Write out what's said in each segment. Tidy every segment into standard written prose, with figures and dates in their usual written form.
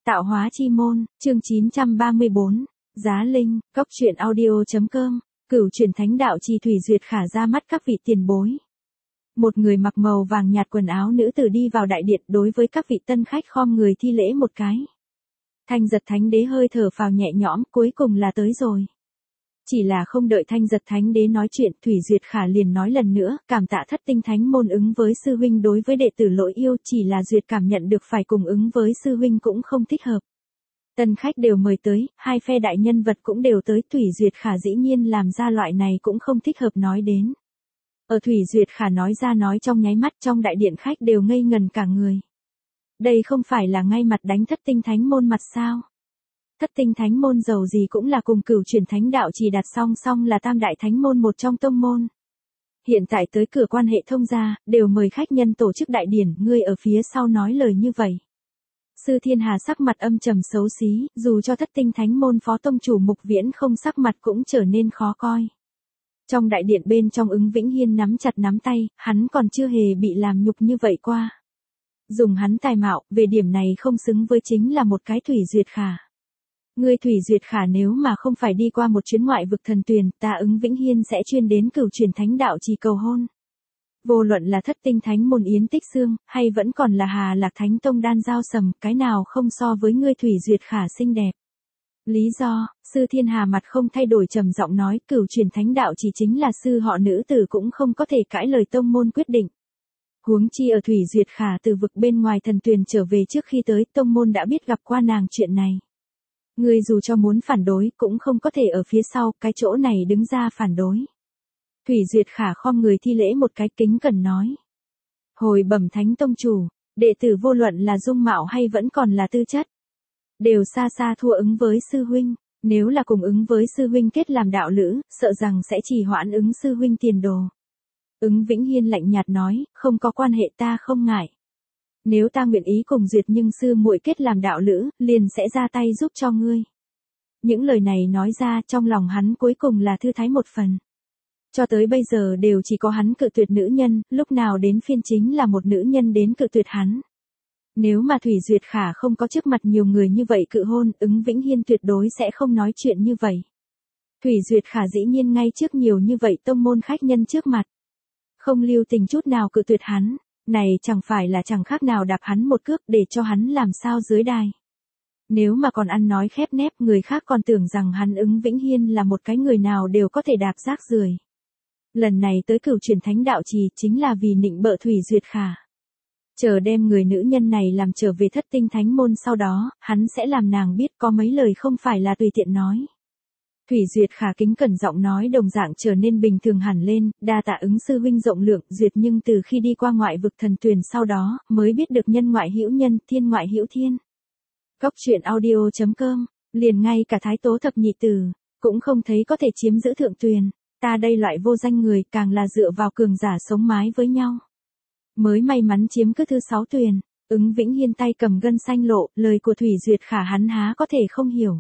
Tạo hóa chi môn, chương 934, Giá Linh, Cốc truyện audio.com, Cửu truyền thánh đạo trì Thủy Duyệt Khả ra mắt các vị tiền bối. Một người mặc màu vàng nhạt quần áo nữ tử đi vào đại điện đối với các vị tân khách khom người thi lễ một cái. Thanh Giật Thánh Đế hơi thở phào nhẹ nhõm, cuối cùng là tới rồi. Chỉ là không đợi Thanh Giật Thánh Đế nói chuyện, Thủy Duyệt Khả liền nói lần nữa, cảm tạ Thất Tinh Thánh môn ứng với sư huynh đối với đệ tử lỗi yêu, chỉ là Duyệt cảm nhận được phải cùng ứng với sư huynh cũng không thích hợp. Tân khách đều mời tới, hai phe đại nhân vật cũng đều tới, Thủy Duyệt Khả dĩ nhiên làm ra loại này cũng không thích hợp nói đến. Ở Thủy Duyệt Khả nói ra nói trong nháy mắt, trong đại điện khách đều ngây ngần cả người. Đây không phải là ngay mặt đánh Thất Tinh Thánh môn mặt sao? Thất Tinh Thánh môn dầu gì cũng là cùng Cửu truyền thánh đạo trì đặt song song là tam đại thánh môn một trong tông môn. Hiện tại tới cửa quan hệ thông gia, đều mời khách nhân tổ chức đại điển, ngươi ở phía sau nói lời như vậy. Sư Thiên Hà sắc mặt âm trầm xấu xí, dù cho Thất Tinh Thánh môn phó tông chủ Mục Viễn không sắc mặt cũng trở nên khó coi. Trong đại điện bên trong Ứng Vĩnh Hiên nắm chặt nắm tay, hắn còn chưa hề bị làm nhục như vậy qua. Dùng hắn tài mạo, về điểm này không xứng với chính là một cái Thủy Duyệt Khả. Ngươi Thủy Duyệt Khả nếu mà không phải đi qua một chuyến ngoại vực thần tuyền, ta Ứng Vĩnh Hiên sẽ chuyên đến Cửu truyền thánh đạo trì cầu hôn. Vô luận là Thất Tinh Thánh môn Yến Tích Xương, hay vẫn còn là Hà Lạc Thánh tông Đan Giao Sầm, cái nào không so với ngươi Thủy Duyệt Khả xinh đẹp. Lý do, Sư Thiên Hà mặt không thay đổi trầm giọng nói, Cửu truyền thánh đạo chỉ chính là sư họ nữ tử cũng không có thể cãi lời tông môn quyết định. Huống chi ở Thủy Duyệt Khả từ vực bên ngoài thần tuyền trở về trước khi tới, tông môn đã biết gặp qua nàng chuyện này. Ngươi dù cho muốn phản đối, cũng không có thể ở phía sau, cái chỗ này đứng ra phản đối. Thủy Duyệt Khả khom người thi lễ một cái kính cẩn nói. Hồi bẩm Thánh tông chủ, đệ tử vô luận là dung mạo hay vẫn còn là tư chất, đều xa xa thua ứng với sư huynh, nếu là cùng ứng với sư huynh kết làm đạo lữ, sợ rằng sẽ trì hoãn ứng sư huynh tiền đồ. Ứng Vĩnh Hiên lạnh nhạt nói, không có quan hệ ta không ngại. Nếu ta nguyện ý cùng Duyệt nhưng sư muội kết làm đạo lữ, liền sẽ ra tay giúp cho ngươi. Những lời này nói ra trong lòng hắn cuối cùng là thư thái một phần. Cho tới bây giờ đều chỉ có hắn cự tuyệt nữ nhân, lúc nào đến phiên chính là một nữ nhân đến cự tuyệt hắn. Nếu mà Thủy Duyệt Khả không có trước mặt nhiều người như vậy cự hôn, Ứng Vĩnh Hiên tuyệt đối sẽ không nói chuyện như vậy. Thủy Duyệt Khả dĩ nhiên ngay trước nhiều như vậy tông môn khách nhân trước mặt. Không lưu tình chút nào cự tuyệt hắn, này chẳng phải là chẳng khác nào đạp hắn một cước để cho hắn làm sao dưới đài. Nếu mà còn ăn nói khép nép, người khác còn tưởng rằng hắn Ứng Vĩnh Hiên là một cái người nào đều có thể đạp rác rưởi. Lần này tới Cửu truyền thánh đạo trì chính là vì nịnh bợ Thủy Duyệt Khả. Chờ đem người nữ nhân này làm trở về Thất Tinh Thánh môn sau đó, hắn sẽ làm nàng biết có mấy lời không phải là tùy tiện nói. Thủy Duyệt Khả kính cẩn giọng nói đồng dạng trở nên bình thường hẳn lên, đa tạ ứng sư huynh rộng lượng, Duyệt nhưng từ khi đi qua ngoại vực thần tuyền sau đó, mới biết được nhân ngoại hữu nhân, thiên ngoại hữu thiên. Cốc truyện audio.com, liền ngay cả Thái Tố thập nhị tử, cũng không thấy có thể chiếm giữ thượng tuyền, ta đây loại vô danh người càng là dựa vào cường giả sống mái với nhau. Mới may mắn chiếm cứ thứ 6 tuyền, Ứng Vĩnh Hiên tay cầm gân xanh lộ, lời của Thủy Duyệt Khả hắn há có thể không hiểu.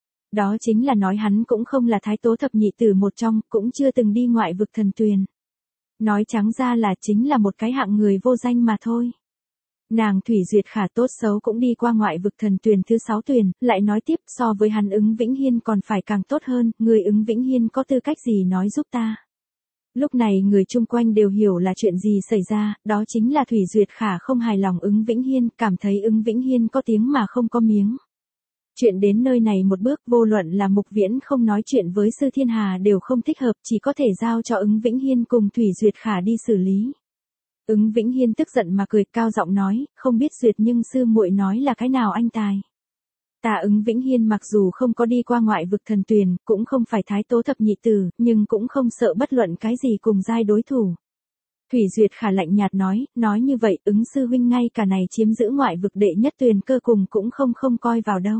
Đó chính là nói hắn cũng không là Thái Tố thập nhị tử một trong, cũng chưa từng đi ngoại vực thần tuyền. Nói trắng ra là chính là một cái hạng người vô danh mà thôi. Nàng Thủy Duyệt Khả tốt xấu cũng đi qua ngoại vực thần tuyền thứ 6 tuyền, lại nói tiếp so với hắn Ứng Vĩnh Hiên còn phải càng tốt hơn, người Ứng Vĩnh Hiên có tư cách gì nói giúp ta. Lúc này người chung quanh đều hiểu là chuyện gì xảy ra, đó chính là Thủy Duyệt Khả không hài lòng Ứng Vĩnh Hiên, cảm thấy Ứng Vĩnh Hiên có tiếng mà không có miếng. Chuyện đến nơi này một bước, vô luận là Mục Viễn không nói chuyện với Sư Thiên Hà đều không thích hợp, chỉ có thể giao cho Ứng Vĩnh Hiên cùng Thủy Duyệt Khả đi xử lý. Ứng Vĩnh Hiên tức giận mà cười cao giọng nói, không biết Duyệt nhưng sư muội nói là cái nào anh tài. Ta Ứng Vĩnh Hiên mặc dù không có đi qua ngoại vực thần tuyền, cũng không phải Thái Tố thập nhị tử, nhưng cũng không sợ bất luận cái gì cùng giai đối thủ. Thủy Duyệt Khả lạnh nhạt nói như vậy Ứng sư huynh ngay cả này chiếm giữ ngoại vực đệ nhất tuyền cơ cùng cũng không coi vào đâu.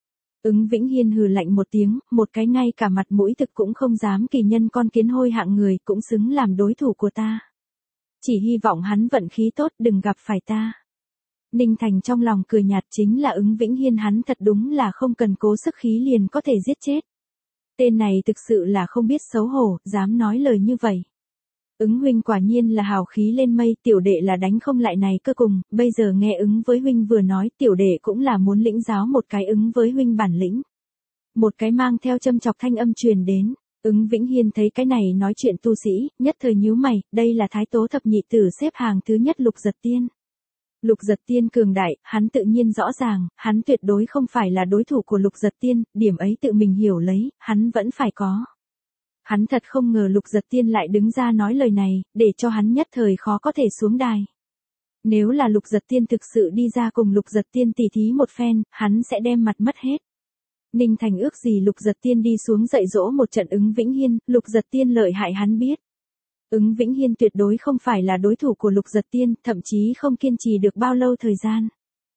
Ứng Vĩnh Hiên hừ lạnh một tiếng, một cái ngay cả mặt mũi thực cũng không dám kỳ nhân con kiến hôi hạng người cũng xứng làm đối thủ của ta. Chỉ hy vọng hắn vận khí tốt đừng gặp phải ta. Ninh Thành trong lòng cười nhạt chính là Ứng Vĩnh Hiên hắn thật đúng là không cần cố sức khí liền có thể giết chết. Tên này thực sự là không biết xấu hổ, dám nói lời như vậy. Ứng huynh quả nhiên là hào khí lên mây, tiểu đệ là đánh không lại này cơ cùng, bây giờ nghe ứng với huynh vừa nói, tiểu đệ cũng là muốn lĩnh giáo một cái ứng với huynh bản lĩnh. Một cái mang theo châm chọc thanh âm truyền đến. Ứng Vĩnh Hiên thấy cái này nói chuyện tu sĩ, nhất thời nhíu mày, đây là Thái Tố thập nhị tử xếp hàng thứ nhất Lục Giật Tiên. Lục Giật Tiên cường đại, hắn tự nhiên rõ ràng, hắn tuyệt đối không phải là đối thủ của Lục Giật Tiên, điểm ấy tự mình hiểu lấy, hắn vẫn phải có. Hắn thật không ngờ Lục Giật Tiên lại đứng ra nói lời này, để cho hắn nhất thời khó có thể xuống đài. Nếu là Lục Giật Tiên thực sự đi ra cùng Lục Giật Tiên tỉ thí một phen, hắn sẽ đem mặt mất hết. Ninh Thành ước gì Lục Giật Tiên đi xuống dạy dỗ một trận Ứng Vĩnh Hiên, Lục Giật Tiên lợi hại hắn biết. Ứng Vĩnh Hiên tuyệt đối không phải là đối thủ của Lục Giật Tiên, thậm chí không kiên trì được bao lâu thời gian.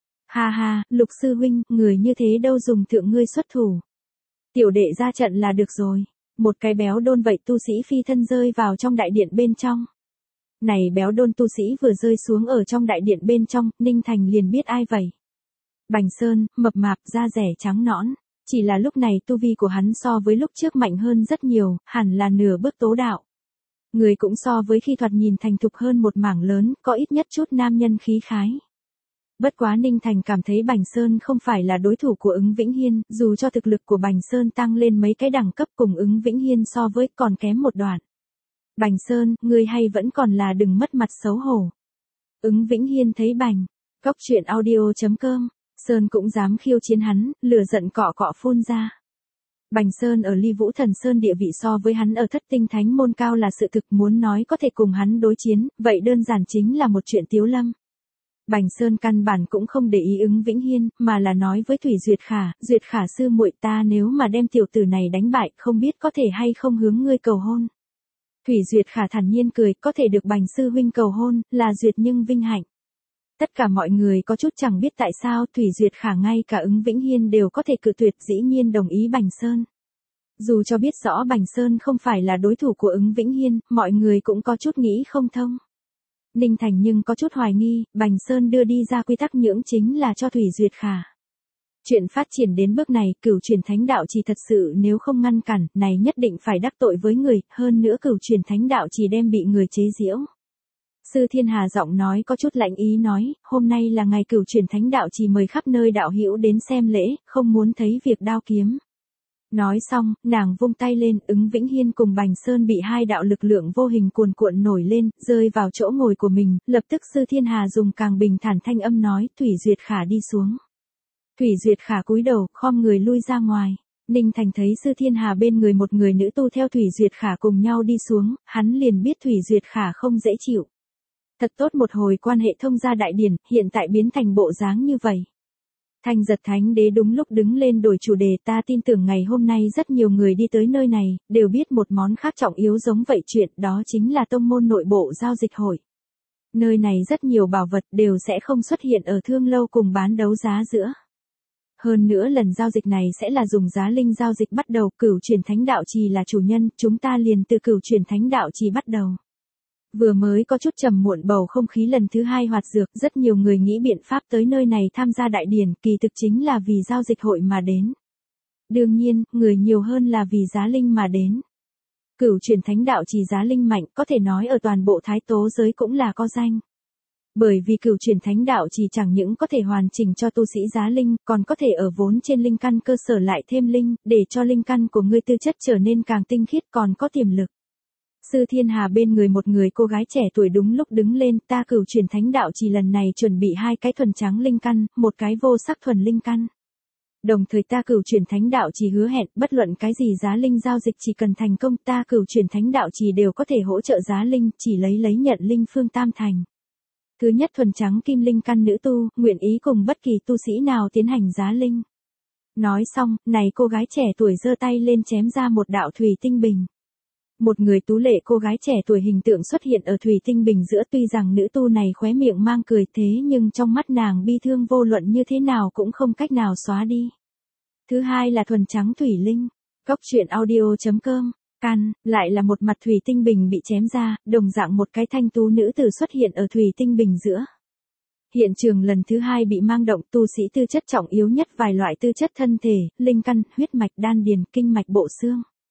Ha ha, Lục sư huynh, người như thế đâu dùng thượng ngươi xuất thủ. Tiểu đệ ra trận là được rồi. Một cái béo đôn vậy tu sĩ phi thân rơi vào trong đại điện bên trong. Này béo đôn tu sĩ vừa rơi xuống ở trong đại điện bên trong, Ninh Thành liền biết ai vậy. Bành Sơn, mập mạp, da rẻ trắng nõn. Chỉ là lúc này tu vi của hắn so với lúc trước mạnh hơn rất nhiều, hẳn là nửa bước tố đạo. Người cũng so với khi thoạt nhìn thành thục hơn một mảng lớn, có ít nhất chút nam nhân khí khái. Bất quá Ninh Thành cảm thấy Bành Sơn không phải là đối thủ của Ứng Vĩnh Hiên, dù cho thực lực của Bành Sơn tăng lên mấy cái đẳng cấp cùng Ứng Vĩnh Hiên so với còn kém một đoạn. Bành Sơn, ngươi hay vẫn còn là đừng mất mặt xấu hổ. Ứng Vĩnh Hiên thấy Bành, cóc truyện audio.com, Sơn cũng dám khiêu chiến hắn, lửa giận cọ cọ phun ra. Bành Sơn ở Ly Vũ Thần Sơn địa vị so với hắn ở Thất Tinh Thánh Môn cao là sự thực, muốn nói có thể cùng hắn đối chiến, vậy đơn giản chính là một chuyện tiếu lâm. Bành Sơn căn bản cũng không để ý Ứng Vĩnh Hiên, mà là nói với Thủy Duyệt Khả sư muội, ta nếu mà đem tiểu tử này đánh bại, không biết có thể hay không hướng ngươi cầu hôn. Thủy Duyệt Khả thản nhiên cười, có thể được Bành sư huynh cầu hôn, là duyệt nhưng vinh hạnh. Tất cả mọi người có chút chẳng biết tại sao Thủy Duyệt Khả ngay cả Ứng Vĩnh Hiên đều có thể cự tuyệt, dĩ nhiên đồng ý Bành Sơn. Dù cho biết rõ Bành Sơn không phải là đối thủ của Ứng Vĩnh Hiên, mọi người cũng có chút nghĩ không thông. Ninh Thành nhưng có chút hoài nghi, Bành Sơn đưa đi ra quy tắc nhưỡng chính là cho Thủy Duyệt Khả. Chuyện phát triển đến bước này, Cửu Truyền Thánh Đạo Trì thật sự nếu không ngăn cản, này nhất định phải đắc tội với người, hơn nữa Cửu Truyền Thánh Đạo Trì đem bị người chế giễu. Sư Thiên Hà giọng nói có chút lạnh ý nói, hôm nay là ngày Cửu Truyền Thánh Đạo Trì mời khắp nơi đạo hữu đến xem lễ, không muốn thấy việc đao kiếm. Nói xong, nàng vung tay lên, Ứng Vĩnh Hiên cùng Bành Sơn bị hai đạo lực lượng vô hình cuồn cuộn nổi lên, rơi vào chỗ ngồi của mình, lập tức Sư Thiên Hà dùng càng bình thản thanh âm nói, Thủy Duyệt Khả đi xuống. Thủy Duyệt Khả cúi đầu, khom người lui ra ngoài. Ninh Thành thấy Sư Thiên Hà bên người một người nữ tu theo Thủy Duyệt Khả cùng nhau đi xuống, hắn liền biết Thủy Duyệt Khả không dễ chịu. Thật tốt một hồi quan hệ thông gia đại điển, hiện tại biến thành bộ dáng như vậy. Thanh Giật Thánh Đế đúng lúc đứng lên đổi chủ đề, ta tin tưởng ngày hôm nay rất nhiều người đi tới nơi này, đều biết một món khác trọng yếu giống vậy chuyện, đó chính là tông môn nội bộ giao dịch hội. Nơi này rất nhiều bảo vật đều sẽ không xuất hiện ở thương lâu cùng bán đấu giá giữa. Hơn nữa lần giao dịch này sẽ là dùng giá linh giao dịch bắt đầu, Cửu Truyền Thánh Đạo Trì là chủ nhân, chúng ta liền từ Cửu Truyền Thánh Đạo Trì bắt đầu. Vừa mới có chút trầm muộn bầu không khí lần thứ hai hoạt dược, rất nhiều người nghĩ biện pháp tới nơi này tham gia đại điển, kỳ thực chính là vì giao dịch hội mà đến. Đương nhiên, người nhiều hơn là vì giá linh mà đến. Cửu Truyền Thánh Đạo Trì giá linh mạnh, có thể nói ở toàn bộ Thái Tố giới cũng là có danh. Bởi vì Cửu Truyền Thánh Đạo Trì chẳng những có thể hoàn chỉnh cho tu sĩ giá linh, còn có thể ở vốn trên linh căn cơ sở lại thêm linh, để cho linh căn của ngươi tư chất trở nên càng tinh khiết, còn có tiềm lực. Sư Thiên Hà bên người một người cô gái trẻ tuổi đúng lúc đứng lên, ta Cửu Truyền Thánh Đạo Trì lần này chuẩn bị 2 cái thuần trắng linh căn, một cái vô sắc thuần linh căn. Đồng thời ta Cửu Truyền Thánh Đạo Trì hứa hẹn, bất luận cái gì giá linh giao dịch chỉ cần thành công, ta Cửu Truyền Thánh Đạo Trì đều có thể hỗ trợ giá linh, chỉ lấy nhận linh phương tam thành. Thứ nhất thuần trắng kim linh căn nữ tu, nguyện ý cùng bất kỳ tu sĩ nào tiến hành giá linh. Nói xong, này cô gái trẻ tuổi giơ tay lên chém ra một đạo thủy tinh bình. Một người tú lệ cô gái trẻ tuổi hình tượng xuất hiện ở thủy tinh bình giữa, tuy rằng nữ tu này khóe miệng mang cười thế nhưng trong mắt nàng bi thương vô luận như thế nào cũng không cách nào xóa đi. Thứ hai là thuần trắng thủy linh. Cóc truyện audio.com, can, lại là một mặt thủy tinh bình bị chém ra, đồng dạng một cái thanh tú nữ tử xuất hiện ở thủy tinh bình giữa. Hiện trường lần thứ hai bị mang động, tu sĩ tư chất trọng yếu nhất vài loại tư chất thân thể, linh căn, huyết mạch, đan điền, kinh mạch bộ xương.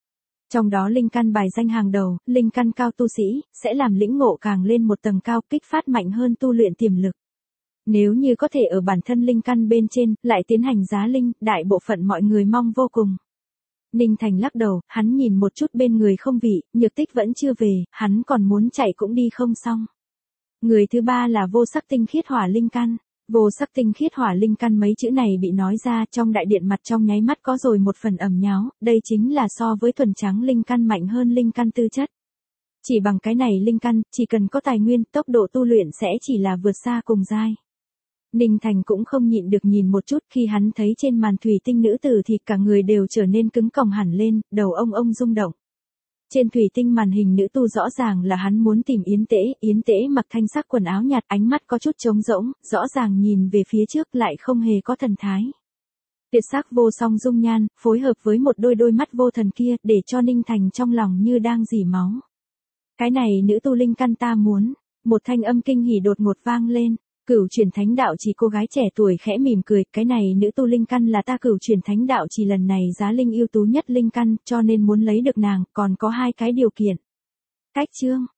Trong đó linh căn bài danh hàng đầu, linh căn cao tu sĩ, sẽ làm lĩnh ngộ càng lên một tầng cao, kích phát mạnh hơn tu luyện tiềm lực. Nếu như có thể ở bản thân linh căn bên trên, lại tiến hành giá linh, đại bộ phận mọi người mong vô cùng. Ninh Thành lắc đầu, hắn nhìn một chút bên người không vị, Nhược Tích vẫn chưa về, hắn còn muốn chạy cũng đi không xong. Người thứ ba là vô sắc tinh khiết hỏa linh căn. Vô sắc tinh khiết hỏa linh căn mấy chữ này bị nói ra trong đại điện mặt trong nháy mắt có rồi một phần ẩm nháo, đây chính là so với thuần trắng linh căn mạnh hơn linh căn tư chất. Chỉ bằng cái này linh căn, chỉ cần có tài nguyên, tốc độ tu luyện sẽ chỉ là vượt xa cùng giai. Ninh Thành cũng không nhịn được nhìn một chút khi hắn thấy trên màn thủy tinh nữ tử thì cả người đều trở nên cứng còng hẳn lên, đầu ông rung động. Trên thủy tinh màn hình nữ tu rõ ràng là hắn muốn tìm Yến Tễ mặc thanh sắc quần áo nhạt, ánh mắt có chút trống rỗng, rõ ràng nhìn về phía trước lại không hề có thần thái. Tuyệt sắc vô song dung nhan, phối hợp với một đôi mắt vô thần kia, để cho Ninh Thành trong lòng như đang rỉ máu. Cái này nữ tu linh căn ta muốn, một thanh âm kinh hỉ đột ngột vang lên. Cửu Chuyển Thánh Đạo Trì cô gái trẻ tuổi khẽ mỉm cười, cái này nữ tu linh căn là ta Cửu Chuyển Thánh Đạo Trì lần này giá linh ưu tú nhất linh căn, cho nên muốn lấy được nàng, còn có 2 cái điều kiện. Cách chương